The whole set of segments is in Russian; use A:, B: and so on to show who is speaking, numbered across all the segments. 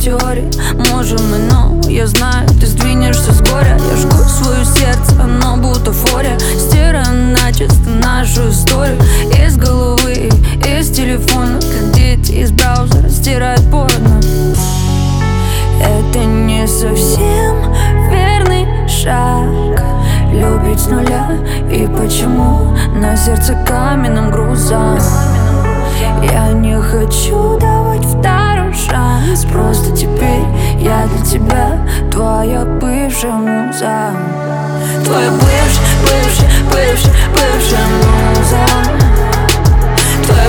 A: теории можем мы, но я знаю, ты сдвинешься с горя. Я жгу свое сердце, оно бутафория. Стираем начисто нашу историю из головы, из телефона, как дети из браузера стирают порно. Это не совсем верный шаг, любить с нуля. И почему на сердце каменным грузом? Я не хочу давать второй шанс, просто теперь я для тебя твоя бывшая муза. Твоя бывшая муза. Твоя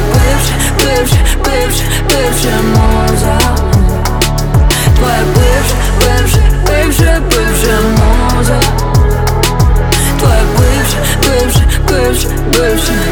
A: бывшая муза. Твоя бывшая муза. Твоя бывшая.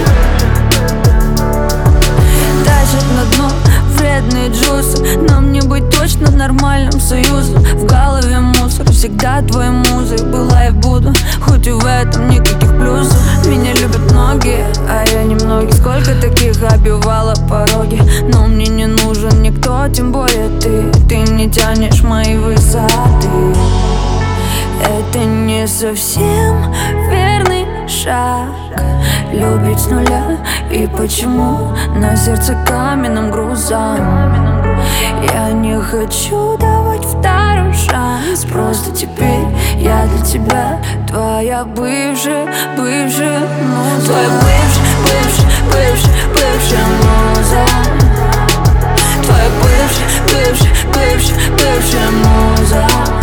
A: Тащат на дно вредные джусы. Нам не быть точно нормальным союзом. В голове мусор, всегда твоей музой была и буду, хоть и в этом никаких плюсов. Меня любят многие, а я немногие. Сколько таких обивала пороги, но мне не нужен никто, тем более ты. Ты не тянешь мои высоты. Это не совсем верный шаг, любить с нуля. И почему на сердце каменным грузом? Я не хочу давать второй шанс, просто теперь я для тебя твоя бывшая муза. Твоя бывшая муза. Твоя бывшая муза.